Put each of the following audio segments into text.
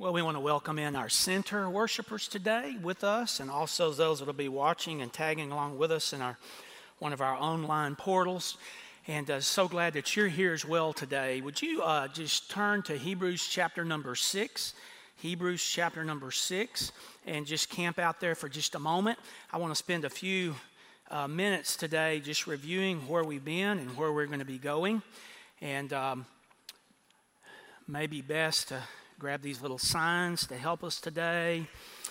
Well, we want to welcome in our center worshipers today with us, and also those that will be watching and tagging along with us in one of our online portals. And so glad that you're here as well today. Would you just turn to Hebrews chapter number 6? Hebrews chapter number 6, and just camp out there for just a moment. I want to spend a few minutes today just reviewing where we've been and where we're going to be going. And maybe best to grab these little signs to help us today.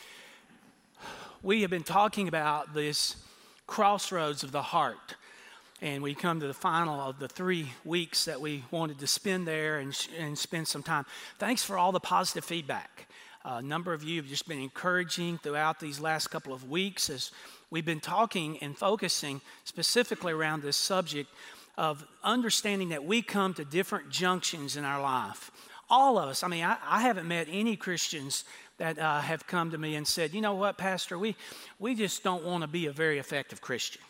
We have been talking about this crossroads of the heart, and we come to the final of the 3 weeks that we wanted to spend there and spend some time. Thanks for all the positive feedback. A number of you have just been encouraging throughout these last couple of weeks as we've been talking and focusing specifically around this subject of understanding that we come to different junctions in our life. All of us. I mean, I haven't met any Christians that have come to me and said, you know what, Pastor, we just don't want to be a very effective Christian.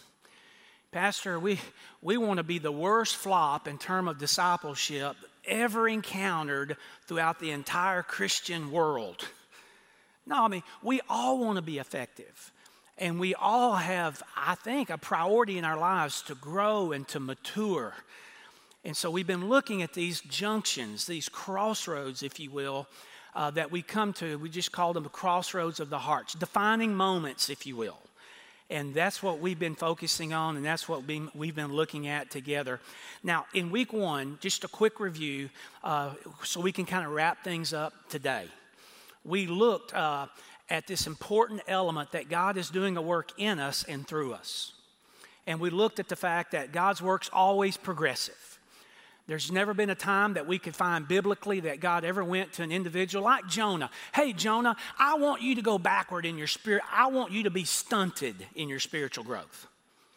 Pastor, we want to be the worst flop in terms of discipleship ever encountered throughout the entire Christian world. No, I mean, we all want to be effective. And we all have, I think, a priority in our lives to grow and to mature. And so we've been looking at these junctions, these crossroads, if you will, that we come to. We just call them the crossroads of the hearts, defining moments, if you will. And that's what we've been focusing on, and that's what we've been looking at together. Now, in week 1, just a quick review so we can kind of wrap things up today. We looked at this important element that God is doing a work in us and through us. And we looked at the fact that God's work's always progressive. There's never been a time that we could find biblically that God ever went to an individual like Jonah. Hey, Jonah, I want you to go backward in your spirit. I want you to be stunted in your spiritual growth.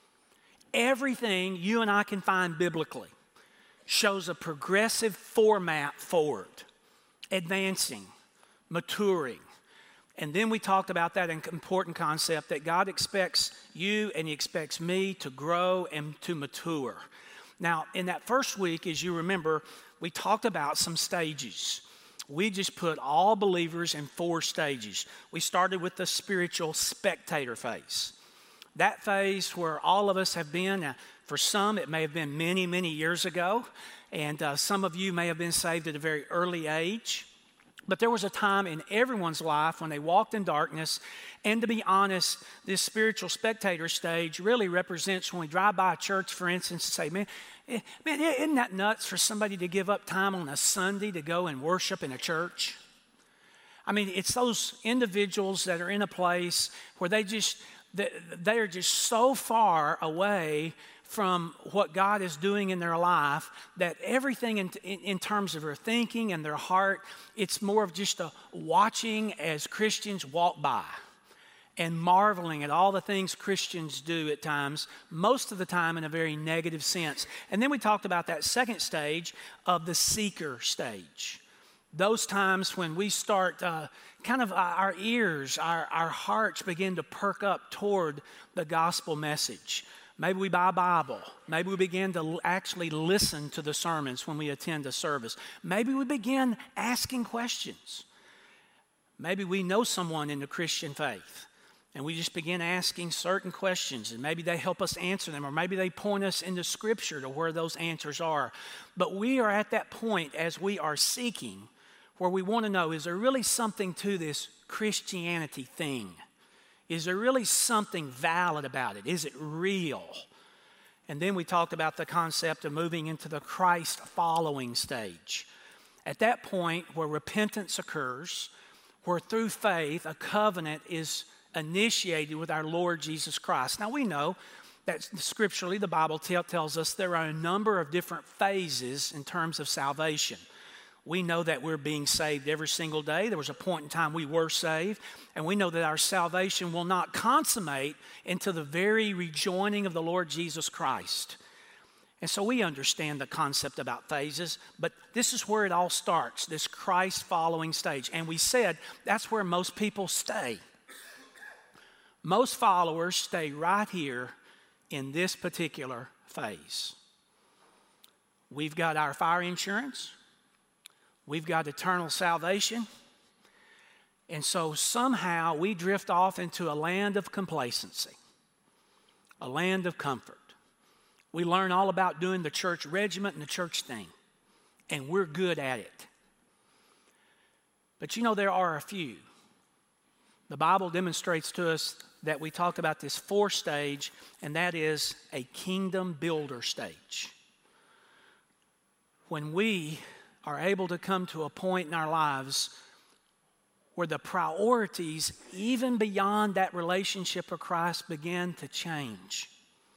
Everything you and I can find biblically shows a progressive format forward, advancing, maturing. And then we talked about that important concept that God expects you and He expects me to grow and to mature. Now, in that first week, as you remember, we talked about some stages. We just put all believers in 4 stages. We started with the spiritual spectator phase. That phase where all of us have been. For some, it may have been many, many years ago, and some of you may have been saved at a very early age. But there was a time in everyone's life when they walked in darkness. And to be honest, this spiritual spectator stage really represents when we drive by a church, for instance, and say, man, isn't that nuts for somebody to give up time on a Sunday to go and worship in a church? I mean, it's those individuals that are in a place where they are just so far away from what God is doing in their life that everything in terms of their thinking and their heart, it's more of just a watching as Christians walk by and marveling at all the things Christians do at times, most of the time in a very negative sense. And then we talked about that second stage of the seeker stage. Those times when we start our ears, our hearts begin to perk up toward the gospel message. Maybe we buy a Bible. Maybe we begin to actually listen to the sermons when we attend a service. Maybe we begin asking questions. Maybe we know someone in the Christian faith, and we just begin asking certain questions, and maybe they help us answer them, or maybe they point us into Scripture to where those answers are. But we are at that point as we are seeking where we want to know, is there really something to this Christianity thing? Is there really something valid about it? Is it real? And then we talked about the concept of moving into the Christ following stage. At that point where repentance occurs, where through faith a covenant is initiated with our Lord Jesus Christ. Now we know that scripturally the Bible tells us there are a number of different phases in terms of salvation. We know that we're being saved every single day. There was a point in time we were saved, and we know that our salvation will not consummate until the very rejoining of the Lord Jesus Christ. And so we understand the concept about phases, but this is where it all starts, this Christ-following stage. And we said that's where most people stay. Most followers stay right here in this particular phase. We've got our fire insurance. We've got eternal salvation. And so somehow we drift off into a land of complacency, a land of comfort. We learn all about doing the church regiment and the church thing, and we're good at it. But you know, there are a few. The Bible demonstrates to us that we talk about this fourth stage, and that is a kingdom builder stage. When we are able to come to a point in our lives where the priorities, even beyond that relationship with Christ, begin to change.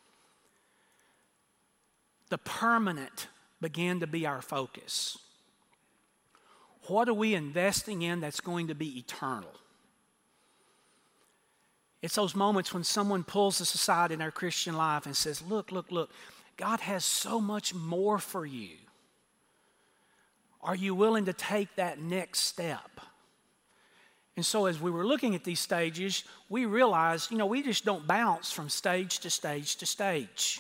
The permanent began to be our focus. What are we investing in that's going to be eternal? It's those moments when someone pulls us aside in our Christian life and says, look, God has so much more for you. Are you willing to take that next step? And so as we were looking at these stages, we realized, we just don't bounce from stage to stage to stage.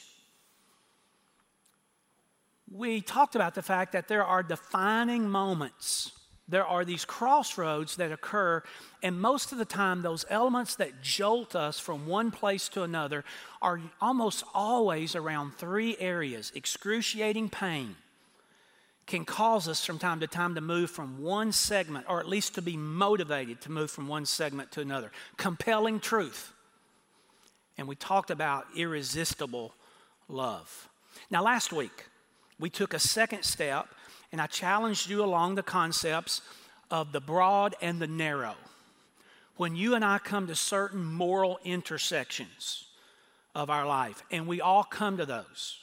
We talked about the fact that there are defining moments. There are these crossroads that occur, and most of the time those elements that jolt us from one place to another are almost always around three areas. Excruciating pain can cause us from time to time to move from one segment, or at least to be motivated to move from one segment to another. Compelling truth. And we talked about irresistible love. Now last week, we took a second step, and I challenged you along the concepts of the broad and the narrow. When you and I come to certain moral intersections of our life, and we all come to those,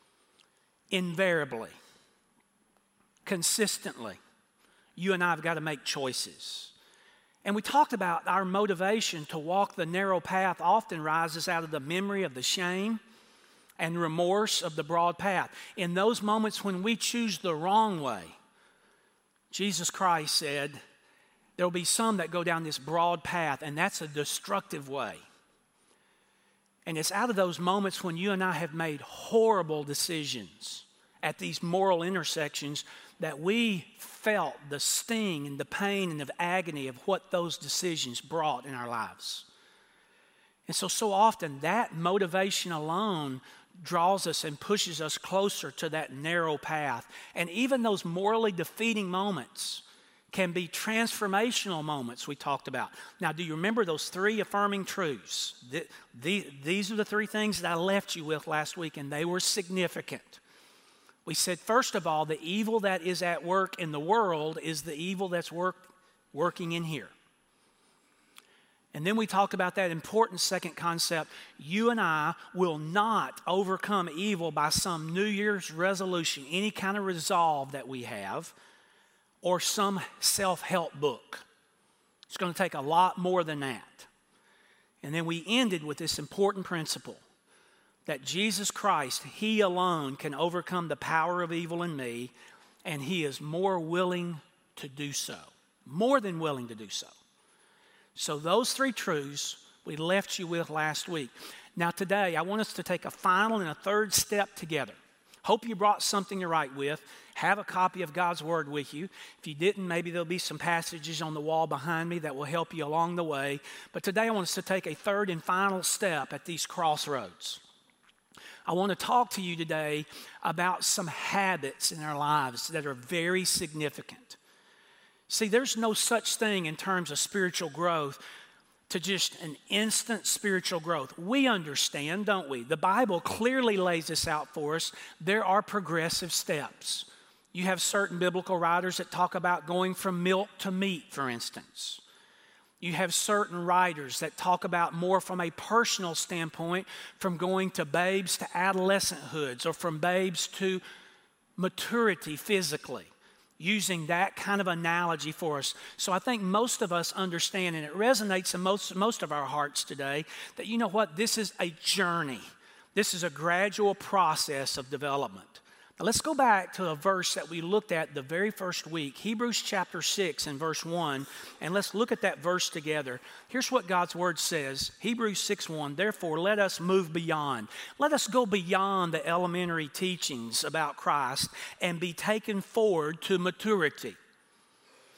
invariably, consistently, you and I have got to make choices. And we talked about our motivation to walk the narrow path often rises out of the memory of the shame and remorse of the broad path. In those moments when we choose the wrong way, Jesus Christ said, there will be some that go down this broad path, and that's a destructive way. And it's out of those moments when you and I have made horrible decisions at these moral intersections that we felt the sting and the pain and the agony of what those decisions brought in our lives. And so often that motivation alone draws us and pushes us closer to that narrow path. And even those morally defeating moments can be transformational moments we talked about. Now, do you remember those three affirming truths? These are the three things that I left you with last week, and they were significant. We said, first of all, the evil that is at work in the world is the evil that's working in here. And then we talked about that important second concept. You and I will not overcome evil by some New Year's resolution, any kind of resolve that we have, or some self-help book. It's going to take a lot more than that. And then we ended with this important principle that Jesus Christ, He alone can overcome the power of evil in me, and He is more willing to do so. More than willing to do so. So those three truths we left you with last week. Now today, I want us to take a final and a third step together. Hope you brought something to write with. Have a copy of God's Word with you. If you didn't, maybe there'll be some passages on the wall behind me that will help you along the way. But today I want us to take a third and final step at these crossroads. I want to talk to you today about some habits in our lives that are very significant. See, there's no such thing in terms of spiritual growth to just an instant spiritual growth. We understand, don't we? The Bible clearly lays this out for us. There are progressive steps. You have certain biblical writers that talk about going from milk to meat, for instance. You have certain writers that talk about more from a personal standpoint, from going to babes to adolescenthoods, or from babes to maturity physically, using that kind of analogy for us. So I think most of us understand, and it resonates in most of our hearts today, that you know what? This is a journey. This is a gradual process of development. Now let's go back to a verse that we looked at the very first week, Hebrews chapter 6 and verse 1, and let's look at that verse together. Here's what God's Word says, Hebrews 6:1, therefore let us move beyond. Let us go beyond the elementary teachings about Christ and be taken forward to maturity.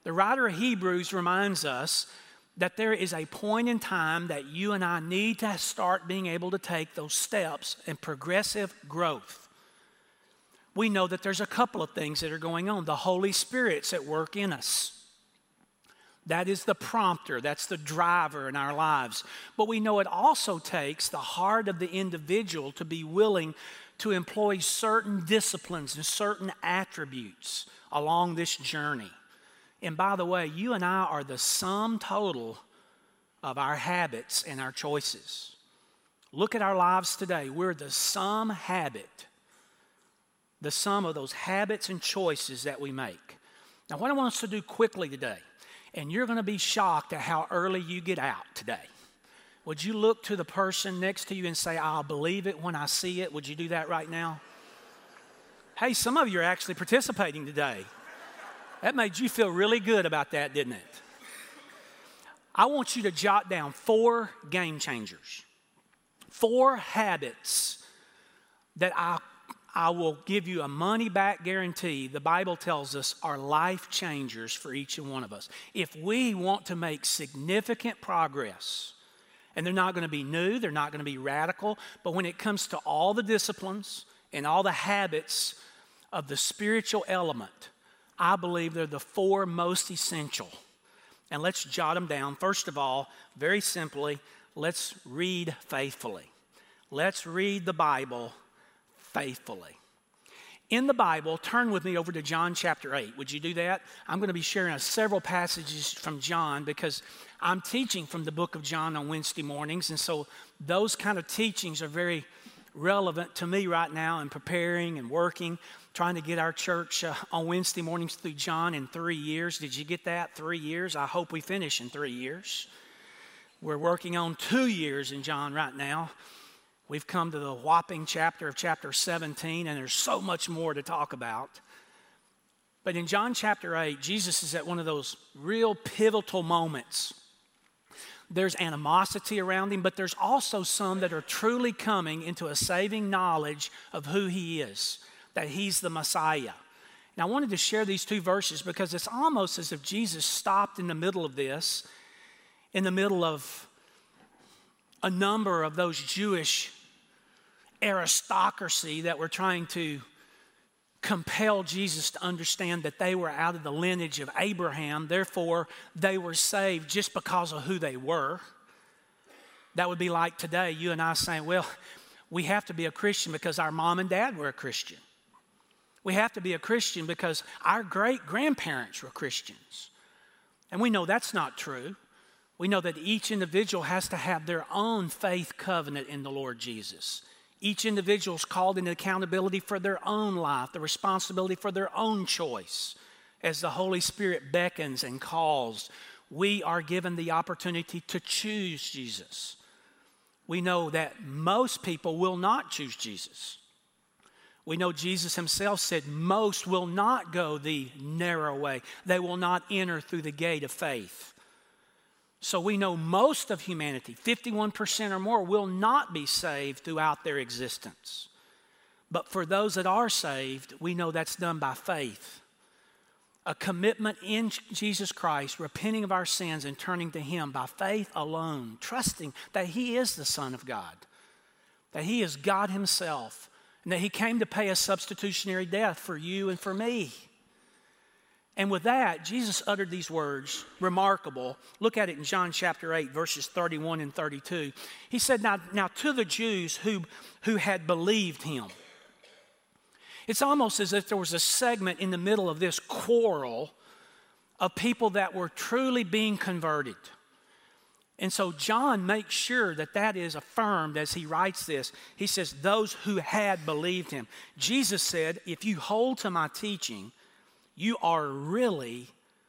The writer of Hebrews reminds us that there is a point in time that you and I need to start being able to take those steps in progressive growth. We know that there's a couple of things that are going on. The Holy Spirit's at work in us. That is the prompter, that's the driver in our lives. But we know it also takes the heart of the individual to be willing to employ certain disciplines and certain attributes along this journey. And by the way, you and I are the sum total of our habits and our choices. Look at our lives today. We're the sum habit, the sum of those habits and choices that we make. Now, what I want us to do quickly today, and you're going to be shocked at how early you get out today. Would you look to the person next to you and say, I'll believe it when I see it? Would you do that right now? Hey, some of you are actually participating today. That made you feel really good about that, didn't it? I want you to jot down 4 game changers, 4 habits that I will give you a money-back guarantee. The Bible tells us are life changers for each and one of us. If we want to make significant progress, and they're not going to be new, they're not going to be radical, but when it comes to all the disciplines and all the habits of the spiritual element, I believe they're the 4 most essential. And let's jot them down. First of all, very simply, let's read faithfully. Let's read the Bible faithfully. In the Bible, turn with me over to John chapter 8. Would you do that? I'm going to be sharing several passages from John because I'm teaching from the book of John on Wednesday mornings. And so those kind of teachings are very relevant to me right now in preparing and working, trying to get our church on Wednesday mornings through John in 3 years. Did you get that? 3 years? I hope we finish in 3 years. We're working on 2 years in John right now. We've come to the whopping chapter of chapter 17, and there's so much more to talk about. But in John chapter 8, Jesus is at one of those real pivotal moments. There's animosity around him, but there's also some that are truly coming into a saving knowledge of who he is, that he's the Messiah. And I wanted to share these 2 verses because it's almost as if Jesus stopped in the middle of this, in the middle of a number of those Jewish aristocracy that were trying to compel Jesus to understand that they were out of the lineage of Abraham, therefore they were saved just because of who they were. That would be like today, you and I saying, well, we have to be a Christian because our mom and dad were a Christian. We have to be a Christian because our great-grandparents were Christians. And we know that's not true. We know that each individual has to have their own faith covenant in the Lord Jesus. Each individual is called into accountability for their own life, the responsibility for their own choice. As the Holy Spirit beckons and calls, we are given the opportunity to choose Jesus. We know that most people will not choose Jesus. We know Jesus himself said most will not go the narrow way. They will not enter through the gate of faith. So we know most of humanity, 51% or more, will not be saved throughout their existence. But for those that are saved, we know that's done by faith. A commitment in Jesus Christ, repenting of our sins and turning to him by faith alone, trusting that he is the Son of God, that he is God himself, and that he came to pay a substitutionary death for you and for me. And with that, Jesus uttered these words, remarkable. Look at it in John chapter 8, verses 31 and 32. He said, now to the Jews who had believed him. It's almost as if there was a segment in the middle of this quarrel of people that were truly being converted. And so John makes sure that that is affirmed as he writes this. He says, those who had believed him. Jesus said, if you hold to my teaching, you are really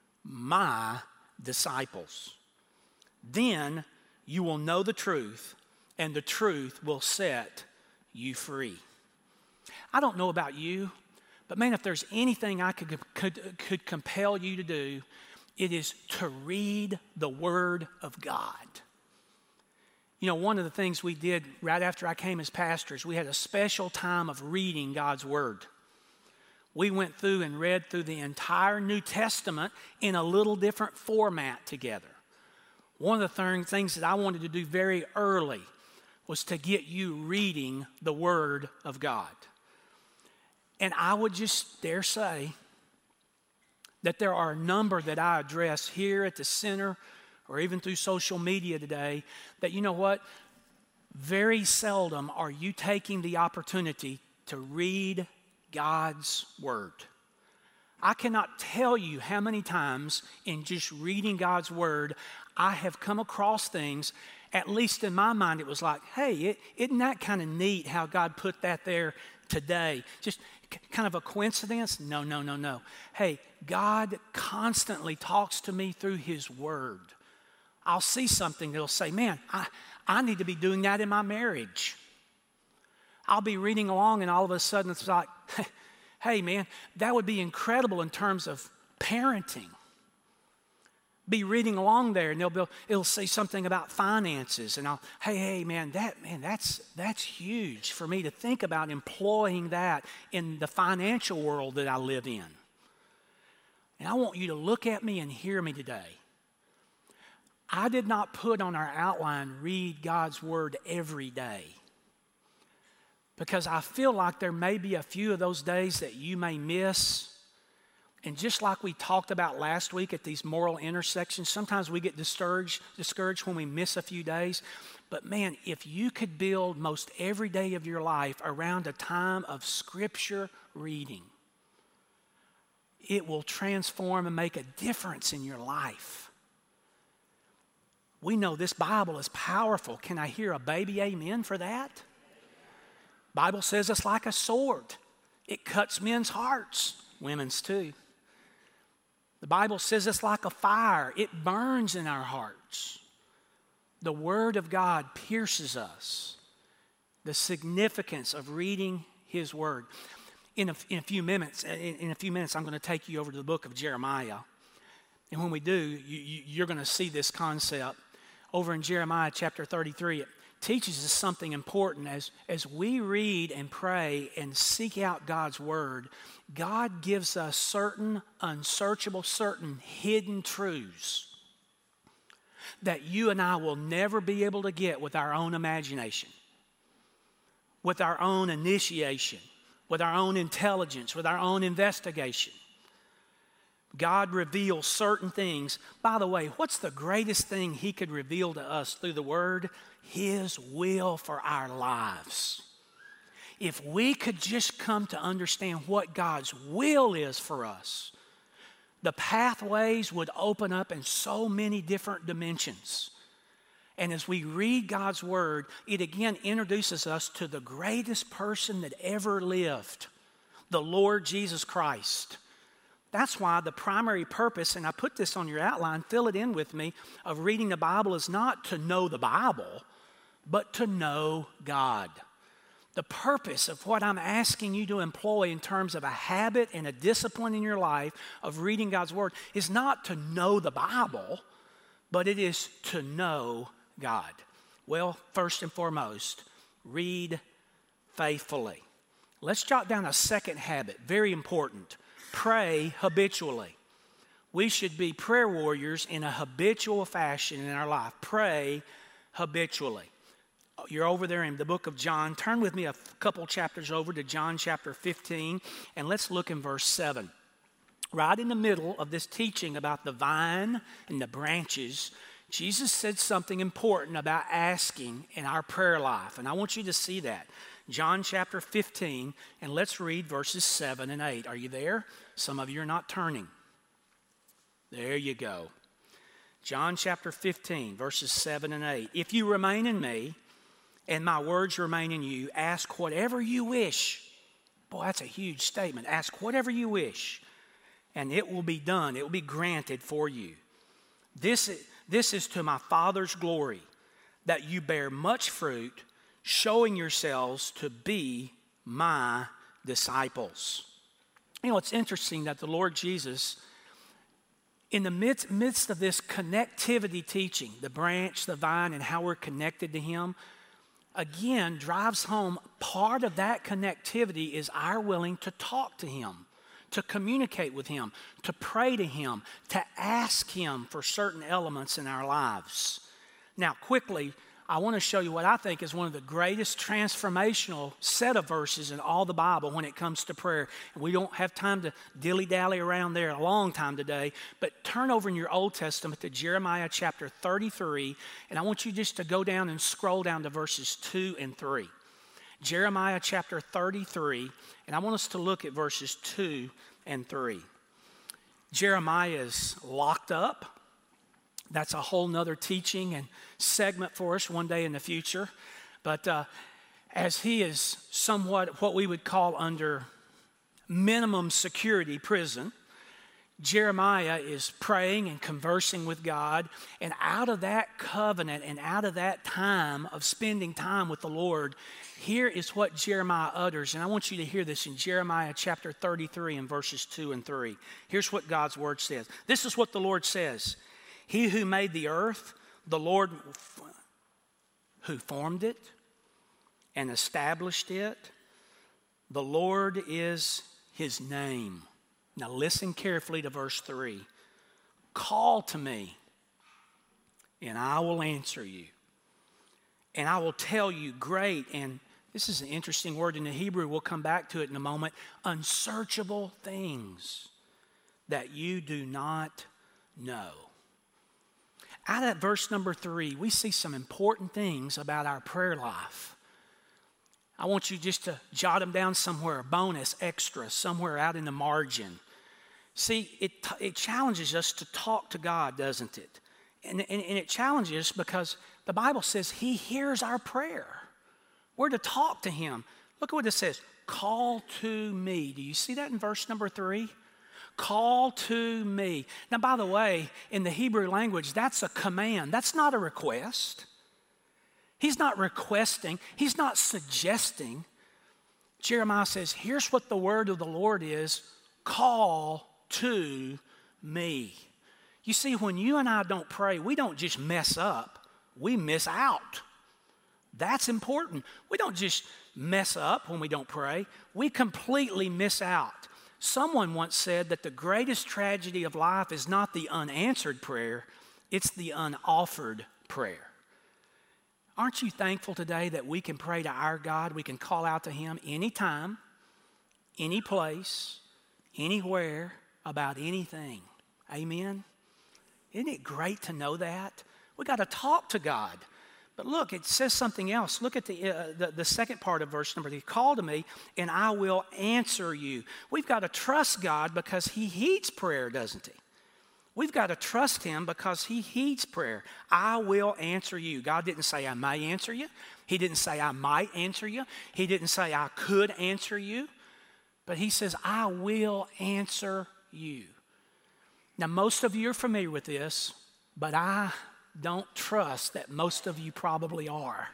my disciples. Then you will know the truth, and the truth will set you free. I don't know about you, but man, if there's anything I could compel you to do, it is to read the Word of God. You know, one of the things we did right after I came as pastor is we had a special time of reading God's Word. we went through and read through the entire New Testament in a little different format together. One of the things that I wanted to do very early was to get you reading the Word of God. And I would just dare say that there are a number that I address here at the center or even through social media today that, you know what, very seldom are you taking the opportunity to read God's Word. I cannot tell you how many times in just reading God's Word I have come across things, at least in my mind, it was like, hey, isn't that kind of neat how God put that there today? Just kind of a coincidence? No. Hey, God constantly talks to me through His Word. I'll see something that'll say, man, I need to be doing that in my marriage. I'll be reading along and all of a sudden it's like, hey man, that would be incredible in terms of parenting. Be reading along there and it'll say something about finances, and hey man, that's huge for me to think about employing that in the financial world that I live in. And I want you to look at me and hear me today. I did not put on our outline, read God's Word every day, because I feel like there may be a few of those days that you may miss. And just like we talked about last week at these moral intersections, sometimes we get discouraged when we miss a few days. But man, if you could build most every day of your life around a time of Scripture reading, it will transform and make a difference in your life. We know this Bible is powerful. Can I hear a baby amen for that? Bible says it's like a sword. It cuts men's hearts, women's too. The Bible says it's like a fire. It burns in our hearts. The Word of God pierces us. The significance of reading His Word. In a few minutes, I'm going to take you over to the book of Jeremiah. And when we do, you're going to see this concept. Over in Jeremiah chapter 33, it teaches us something important. As we read and pray and seek out God's Word, God gives us certain unsearchable, certain hidden truths that you and I will never be able to get with our own imagination, with our own initiation, with our own intelligence, with our own investigation. God reveals certain things. By the way, what's the greatest thing He could reveal to us through the Word? His will for our lives. If we could just come to understand what God's will is for us, the pathways would open up in so many different dimensions. And as we read God's Word, it again introduces us to the greatest person that ever lived, the Lord Jesus Christ. That's why the primary purpose, and I put this on your outline, fill it in with me, of reading the Bible is not to know the Bible, but to know God. The purpose of what I'm asking you to employ in terms of a habit and a discipline in your life of reading God's Word is not to know the Bible, but it is to know God. Well, first and foremost, read faithfully. Let's jot down a second habit, very important. Pray habitually. We should be prayer warriors in a habitual fashion in our life. Pray habitually. You're over there in the book of John. Turn with me a couple chapters over to John chapter 15, and let's look in verse 7. Right in the middle of this teaching about the vine and the branches, Jesus said something important about asking in our prayer life, and I want you to see that. John chapter 15, and let's read verses 7 and 8. Are you there? Some of you are not turning. There you go. John chapter 15, verses 7 and 8. If you remain in me, and my words remain in you, ask whatever you wish. Boy, that's a huge statement. Ask whatever you wish, and it will be done. It will be granted for you. This is to my Father's glory, that you bear much fruit, showing yourselves to be my disciples. You know, it's interesting that the Lord Jesus, in the midst of this connectivity teaching, the branch, the vine, and how we're connected to Him, again drives home part of that connectivity is our willing to talk to Him. to communicate with Him, to pray to Him, to ask Him for certain elements in our lives. Now, quickly, I want to show you what I think is one of the greatest transformational set of verses in all the Bible when it comes to prayer. And we don't have time to dilly-dally around there a long time today, but turn over in your Old Testament to Jeremiah chapter 33, and I want you just to go down and scroll down to verses 2 and 3. Jeremiah chapter 33, and I want us to look at verses 2 and 3. Jeremiah is locked up. That's a whole nother teaching and segment for us one day in the future. But as he is somewhat what we would call under minimum security prison, Jeremiah is praying and conversing with God. And out of that covenant and out of that time of spending time with the Lord, here is what Jeremiah utters. And I want you to hear this in Jeremiah chapter 33 and verses 2 and 3. Here's what God's word says. This is what the Lord says. He who made the earth, the Lord who formed it and established it, the Lord is His name. Now listen carefully to verse 3. Call to me, and I will answer you. And I will tell you great, and this is an interesting word in the Hebrew, we'll come back to it in a moment, unsearchable things that you do not know. Out of verse number 3, we see some important things about our prayer life. I want you just to jot them down somewhere, bonus, extra, somewhere out in the margin. See, it challenges us to talk to God, doesn't it? And it challenges us because the Bible says He hears our prayer. We're to talk to Him. Look at what it says. Call to me. Do you see that in verse number 3? Call to me. Now, by the way, in the Hebrew language, that's a command. That's not a request. He's not requesting. He's not suggesting. Jeremiah says, here's what the word of the Lord is. Call to me. You see, when you and I don't pray, we don't just mess up. We miss out. That's important. We don't just mess up when we don't pray. We completely miss out. Someone once said that the greatest tragedy of life is not the unanswered prayer, it's the unoffered prayer. Aren't you thankful today that we can pray to our God? We can call out to Him anytime, any place, anywhere, about anything. Amen? Isn't it great to know that? We got to talk to God. But look, it says something else. Look at the second part of verse number 3. Call to me, and I will answer you. We've got to trust God because He heeds prayer, doesn't He? We've got to trust Him because He heeds prayer. I will answer you. God didn't say I may answer you. He didn't say I might answer you. He didn't say I could answer you. But He says, I will answer you. Now, most of you are familiar with this, but I don't trust that most of you probably are.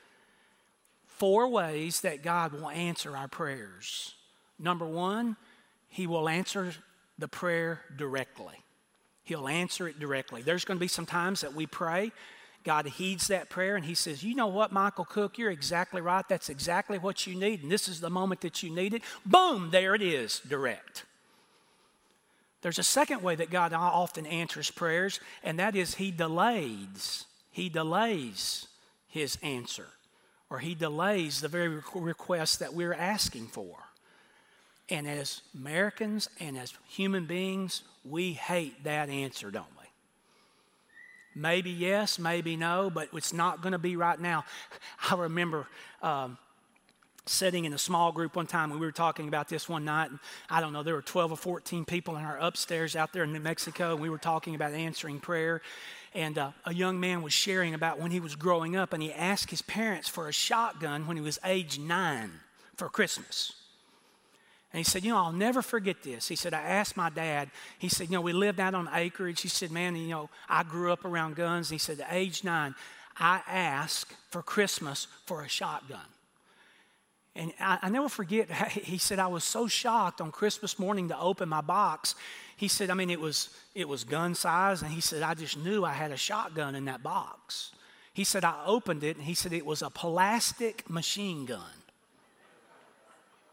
4 ways that God will answer our prayers. Number 1, He will answer the prayer directly. He'll answer it directly. There's going to be some times that we pray, God heeds that prayer, and He says, you know what, Michael Cook, you're exactly right. That's exactly what you need, and this is the moment that you need it. Boom, there it is, direct. There's a second way that God often answers prayers, and that is He delays. He delays His answer, or He delays the very request that we're asking for. And as Americans and as human beings, we hate that answer, don't we? Maybe yes, maybe no, but it's not going to be right now. I remember sitting in a small group one time, and we were talking about this one night, and I don't know, there were 12 or 14 people in our upstairs out there in New Mexico, and we were talking about answering prayer, and a young man was sharing about when he was growing up, and he asked his parents for a shotgun when he was age 9 for Christmas. And he said, you know, I'll never forget this. He said, I asked my dad, he said, you know, we lived out on acreage. He said, man, you know, I grew up around guns. And he said, at age 9, I asked for Christmas for a shotgun. And I never forget, he said, I was so shocked on Christmas morning to open my box. He said, I mean, it was gun size, and he said, I just knew I had a shotgun in that box. He said, I opened it, and he said, it was a plastic machine gun.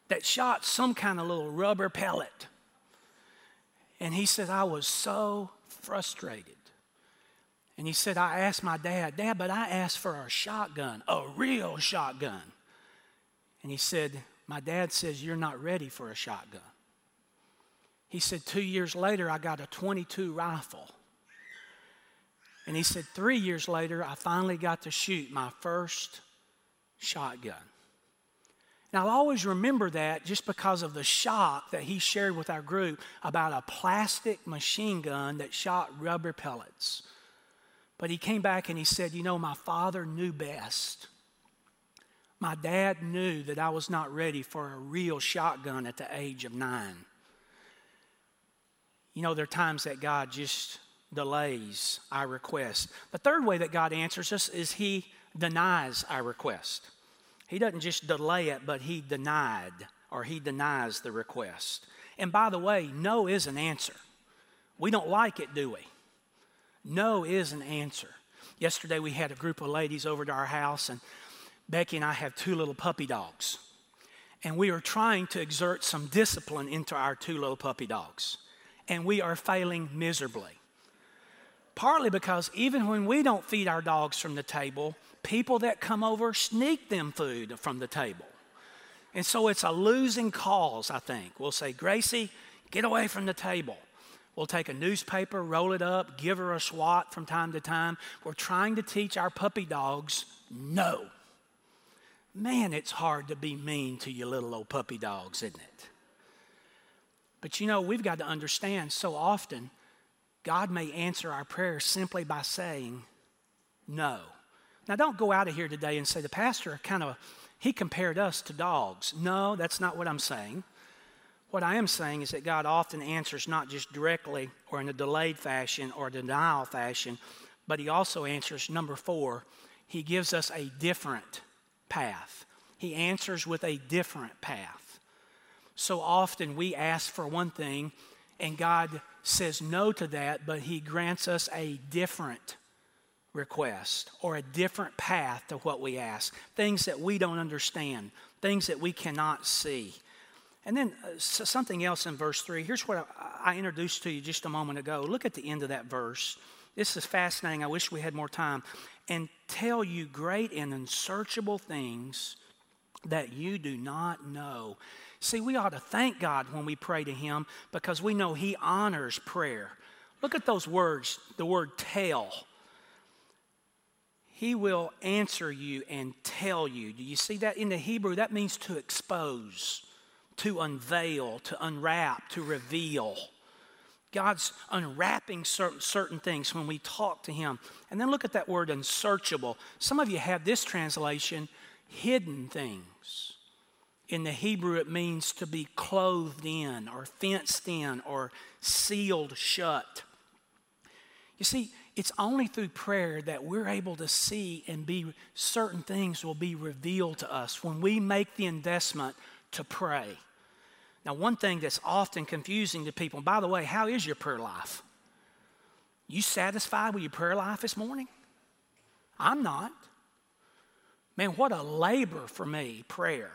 that shot some kind of little rubber pellet. And he said, I was so frustrated. And he said, I asked my dad, Dad, but I asked for a shotgun, a real shotgun. And he said, my dad says, you're not ready for a shotgun. He said, 2 years later, I got a .22 rifle. And he said, 3 years later, I finally got to shoot my first shotgun. Now, I'll always remember that just because of the shock that he shared with our group about a plastic machine gun that shot rubber pellets. But he came back and he said, you know, my father knew best. My dad knew that I was not ready for a real shotgun at the age of 9. You know, there are times that God just delays our request. The third way that God answers us is he denies our request. He doesn't just delay it, but he denies the request. And by the way, no is an answer. We don't like it, do we? No is an answer. Yesterday we had a group of ladies over to our house, and Becky and I have 2 little puppy dogs. And we are trying to exert some discipline into our 2 little puppy dogs. And we are failing miserably. Partly because even when we don't feed our dogs from the table, people that come over sneak them food from the table. And so it's a losing cause, I think. We'll say, Gracie, get away from the table. We'll take a newspaper, roll it up, give her a swat from time to time. We're trying to teach our puppy dogs no. Man, it's hard to be mean to your little old puppy dogs, isn't it? But you know, we've got to understand so often God may answer our prayers simply by saying no. Now, don't go out of here today and say the pastor he compared us to dogs. No, that's not what I'm saying. What I am saying is that God often answers not just directly or in a delayed fashion or a denial fashion, but he also answers, number 4, he gives us a different path. He answers with a different path. So often we ask for one thing and God says no to that, but he grants us a different request or a different path to what we ask. Things that we don't understand, things that we cannot see. And then something else in verse 3. Here's what I introduced to you just a moment ago. Look at the end of that verse. This is fascinating. I wish we had more time. And tell you great and unsearchable things that you do not know. See, we ought to thank God when we pray to him because we know he honors prayer. Look at those words, the word tell. He will answer you and tell you. Do you see that in the Hebrew? That means to expose, to unveil, to unwrap, to reveal. God's unwrapping certain things when we talk to him. And then look at that word unsearchable. Some of you have this translation, hidden things. In the Hebrew, it means to be clothed in or fenced in or sealed shut. You see, it's only through prayer that we're able to see and be certain things will be revealed to us when we make the investment to pray. Now, one thing that's often confusing to people, and by the way, how is your prayer life? You satisfied with your prayer life this morning? I'm not. Man, what a labor for me, prayer.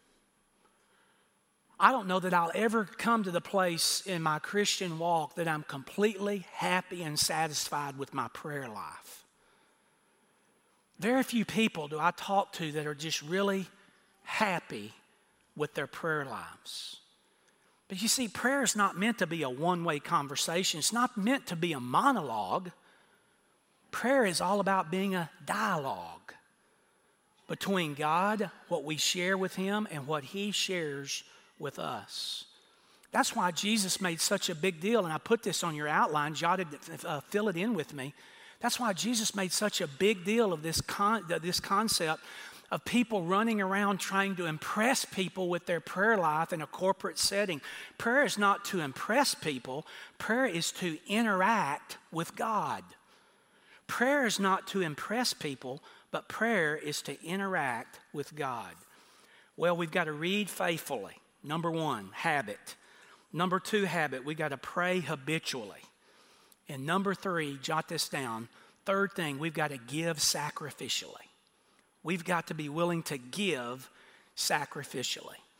I don't know that I'll ever come to the place in my Christian walk that I'm completely happy and satisfied with my prayer life. Very few people do I talk to that are just really happy with their prayer lives. But you see, prayer is not meant to be a one-way conversation. It's not meant to be a monologue. Prayer is all about being a dialogue between God, what we share with him, and what he shares with us. That's why Jesus made such a big deal, and I put this on your outline, fill it in with me. That's why Jesus made such a big deal of this concept of people running around trying to impress people with their prayer life in a corporate setting. Prayer is not to impress people. Prayer is to interact with God. Prayer is not to impress people, but prayer is to interact with God. Well, we've got to read faithfully. Number 1, habit. Number 2, habit. We've got to pray habitually. And number 3, jot this down. Third thing, we've got to give sacrificially. We've got to be willing to give sacrificially.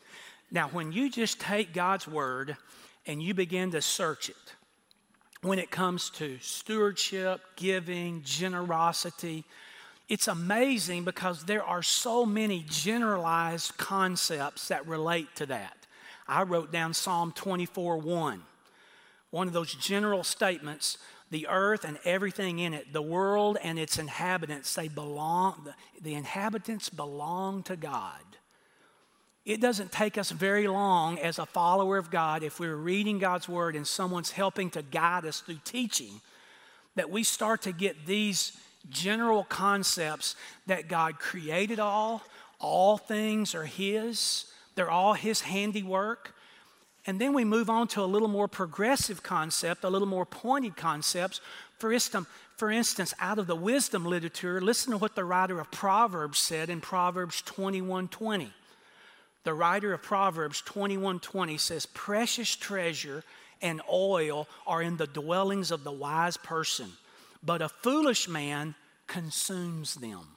Now, when you just take God's word and you begin to search it, when it comes to stewardship, giving, generosity, it's amazing because there are so many generalized concepts that relate to that. I wrote down Psalm 24:1, one of those general statements. The earth and everything in it, the world and its inhabitants, the inhabitants belong to God. It doesn't take us very long as a follower of God, if we're reading God's word and someone's helping to guide us through teaching, that we start to get these general concepts that God created all things are His, they're all His handiwork. And then we move on to a little more progressive concept, a little more pointed concepts. For instance, out of the wisdom literature, listen to what the writer of Proverbs said in Proverbs 21:20. The writer of Proverbs 21:20 says, "Precious treasure and oil are in the dwellings of the wise person, but a foolish man consumes them."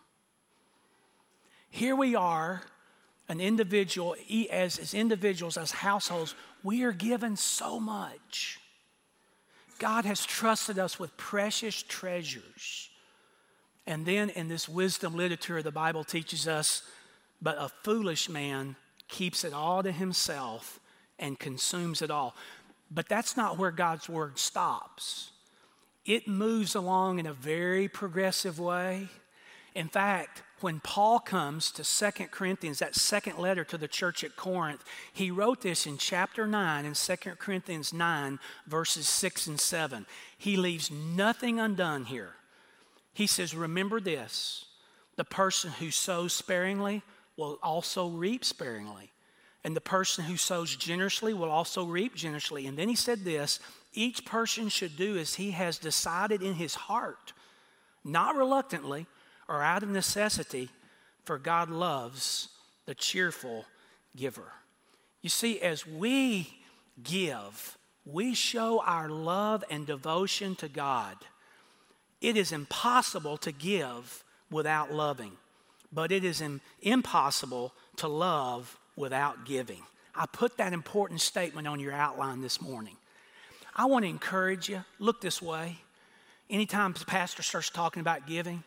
Here we are, an individual, as individuals, as households, we are given so much. God has trusted us with precious treasures. And then in this wisdom literature, the Bible teaches us, but a foolish man keeps it all to himself and consumes it all. But that's not where God's word stops. It moves along in a very progressive way. In fact, when Paul comes to 2 Corinthians, that second letter to the church at Corinth, he wrote this in chapter 9, in 2 Corinthians 9, verses 6 and 7. He leaves nothing undone here. He says, remember this, the person who sows sparingly will also reap sparingly. And the person who sows generously will also reap generously. And then he said this, each person should do as he has decided in his heart, not reluctantly, or out of necessity, for God loves the cheerful giver. You see, as we give, we show our love and devotion to God. It is impossible to give without loving, but it is impossible to love without giving. I put that important statement on your outline this morning. I want to encourage you, look this way. Anytime the pastor starts talking about giving,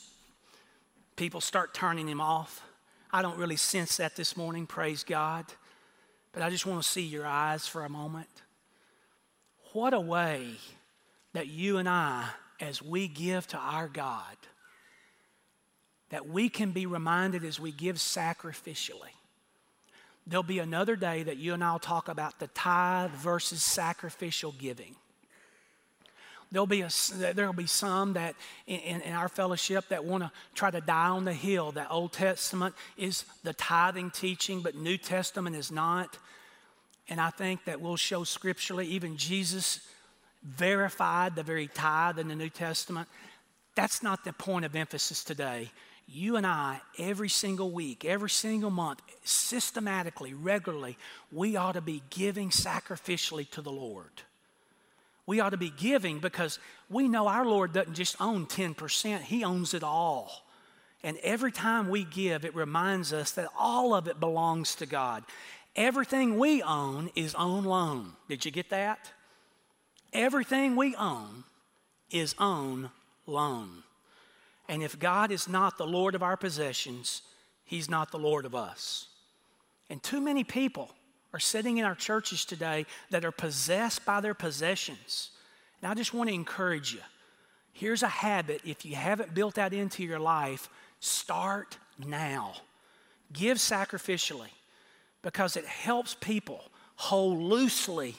people start turning him off. I don't really sense that this morning, praise God. But I just want to see your eyes for a moment. What a way that you and I, as we give to our God, that we can be reminded as we give sacrificially. There'll be another day that you and I will talk about the tithe versus sacrificial giving. There'll be some that in our fellowship that want to try to die on the hill that Old Testament is the tithing teaching, but New Testament is not. And I think that we'll show scripturally, even Jesus verified the very tithe in the New Testament. That's not the point of emphasis today. You and I, every single week, every single month, systematically, regularly, we ought to be giving sacrificially to the Lord. We ought to be giving because we know our Lord doesn't just own 10%, He owns it all. And every time we give, it reminds us that all of it belongs to God. Everything we own is on loan. Did you get that? Everything we own is on loan. And if God is not the Lord of our possessions, He's not the Lord of us. And too many people are sitting in our churches today that are possessed by their possessions. And I just want to encourage you. Here's a habit, if you haven't built that into your life, start now. Give sacrificially because it helps people hold loosely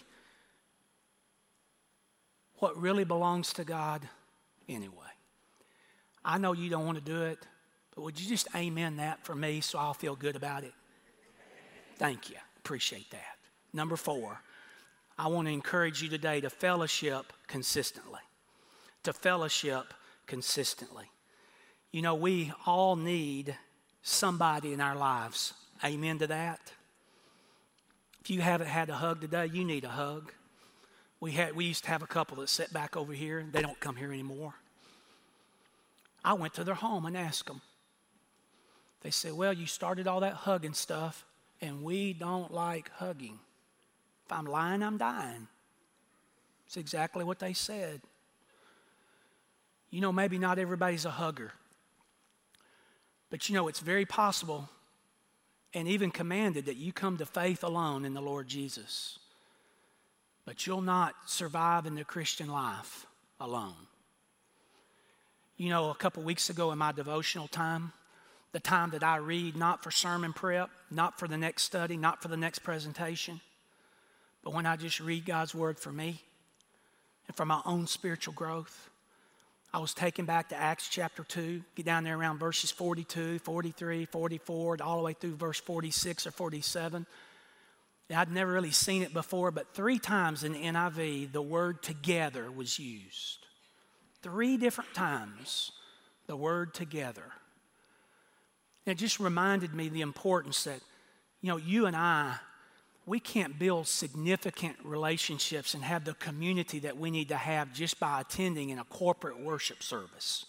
what really belongs to God anyway. I know you don't want to do it, but would you just amen that for me so I'll feel good about it? Thank you. Appreciate that. Number 4, I want to encourage you today to fellowship consistently. To fellowship consistently. You know, we all need somebody in our lives. Amen to that? If you haven't had a hug today, you need a hug. We used to have a couple that sit back over here. They don't come here anymore. I went to their home and asked them. They said, well, you started all that hugging stuff. and we don't like hugging. If I'm lying, I'm dying. It's exactly what they said. You know, maybe not everybody's a hugger. But you know, it's very possible and even commanded that you come to faith alone in the Lord Jesus. But you'll not survive in the Christian life alone. You know, a couple weeks ago in my devotional time, the time that I read not for sermon prep, not for the next study, not for the next presentation, but when I just read God's word for me and for my own spiritual growth, I was taken back to Acts chapter 2, get down there around verses 42, 43, 44, all the way through verse 46 or 47. And I'd never really seen it before, but 3 times in the NIV, the word together was used. 3 different times, the word together. And it just reminded me the importance that, you know, you and I, we can't build significant relationships and have the community that we need to have just by attending in a corporate worship service.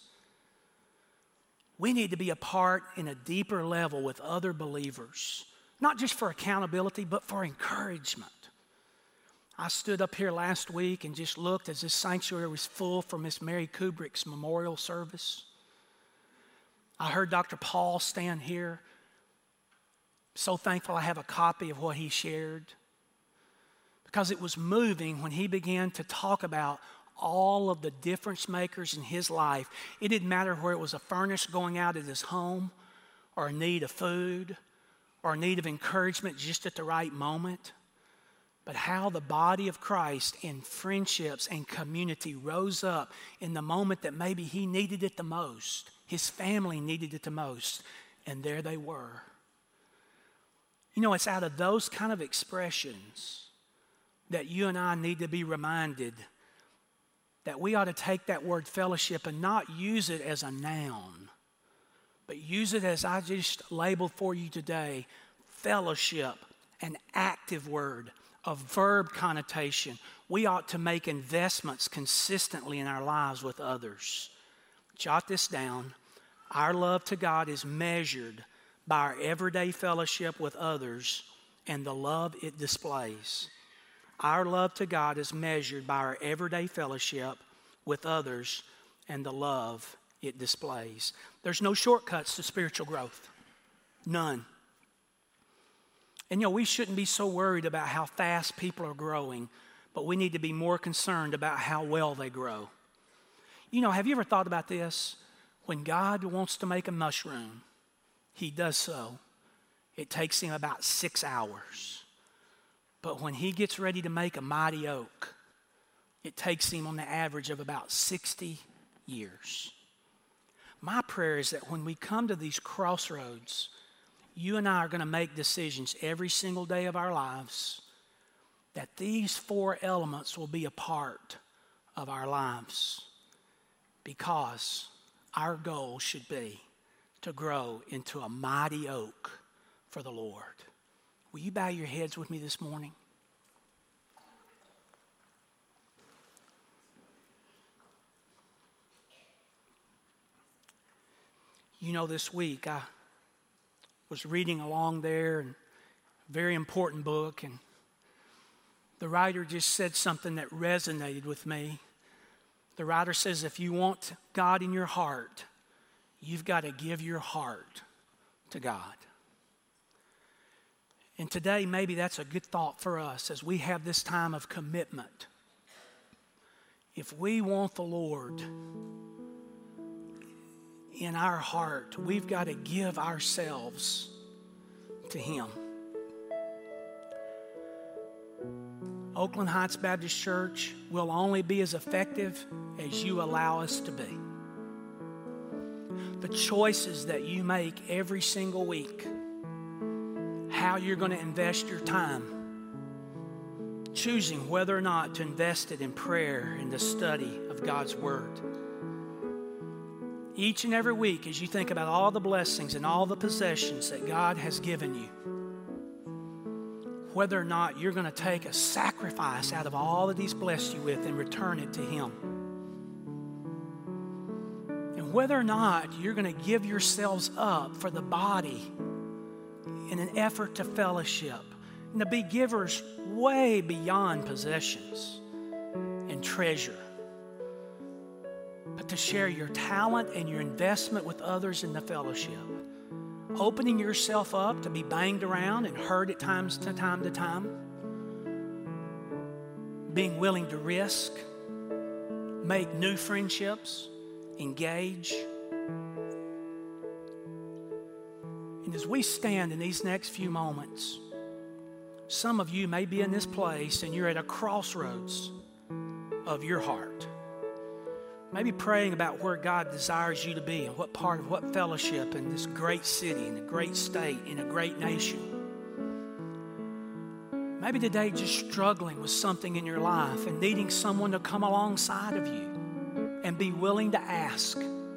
We need to be a part in a deeper level with other believers, not just for accountability, but for encouragement. I stood up here last week and just looked as this sanctuary was full for Miss Mary Kubrick's memorial service. I heard Dr. Paul stand here. So thankful I have a copy of what he shared, because it was moving when he began to talk about all of the difference makers in his life. It didn't matter where it was a furnace going out at his home, or a need of food, or a need of encouragement just at the right moment, but how the body of Christ in friendships and community rose up in the moment that maybe he needed it the most, his family needed it the most, and there they were. You know, it's out of those kind of expressions that you and I need to be reminded that we ought to take that word fellowship and not use it as a noun, but use it as I just labeled for you today, fellowship, an active word, a verb connotation. We ought to make investments consistently in our lives with others. Jot this down. Our love to God is measured by our everyday fellowship with others and the love it displays. Our love to God is measured by our everyday fellowship with others and the love it displays. There's no shortcuts to spiritual growth. None. And you know, we shouldn't be so worried about how fast people are growing, but we need to be more concerned about how well they grow. You know, have you ever thought about this? When God wants to make a mushroom, He does so. It takes him about 6 hours. But when he gets ready to make a mighty oak, it takes him on the average of about 60 years. My prayer is that when we come to these crossroads, you and I are going to make decisions every single day of our lives, that these 4 elements will be a part of our lives, because our goal should be to grow into a mighty oak for the Lord. Will you bow your heads with me this morning? You know, this week I was reading along there, and a very important book, and the writer just said something that resonated with me. The writer says, if you want God in your heart, you've got to give your heart to God. And today, maybe that's a good thought for us as we have this time of commitment. If we want the Lord in our heart, we've got to give ourselves to Him. Oakland Heights Baptist Church will only be as effective as you allow us to be. The choices that you make every single week, how you're going to invest your time, choosing whether or not to invest it in prayer and the study of God's Word. Each and every week, as you think about all the blessings and all the possessions that God has given you, whether or not you're going to take a sacrifice out of all that He's blessed you with and return it to Him. And whether or not you're going to give yourselves up for the body in an effort to fellowship and to be givers way beyond possessions and treasure, but to share your talent and your investment with others in the fellowship, opening yourself up to be banged around and hurt at times to time, being willing to risk, make new friendships, engage. And as we stand in these next few moments, some of you may be in this place and you're at a crossroads of your heart. Maybe praying about where God desires you to be and what part of what fellowship in this great city, in a great state, in a great nation. Maybe today just struggling with something in your life and needing someone to come alongside of you and be willing to ask.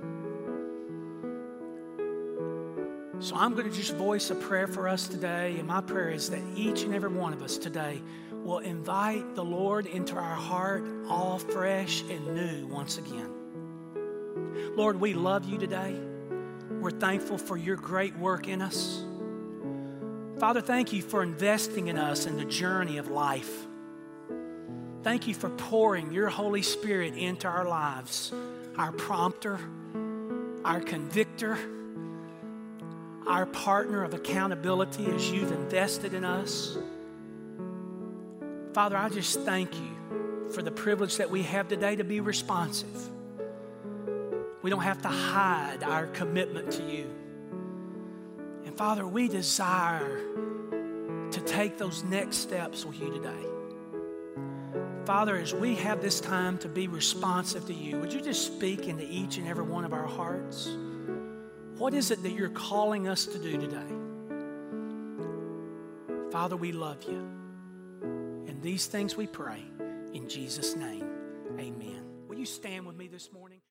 So I'm going to just voice a prayer for us today, and my prayer is that each and every one of us today will invite the Lord into our heart all fresh and new once again. Lord, we love you today. We're thankful for your great work in us. Father, thank you for investing in us in the journey of life. Thank you for pouring your Holy Spirit into our lives, our prompter, our convictor, our partner of accountability as you've invested in us. Father, I just thank you for the privilege that we have today to be responsive. We don't have to hide our commitment to you. And Father, we desire to take those next steps with you today. Father, as we have this time to be responsive to you, would you just speak into each and every one of our hearts? What is it that you're calling us to do today? Father, we love you. And these things we pray in Jesus' name. Amen. Will you stand with me this morning?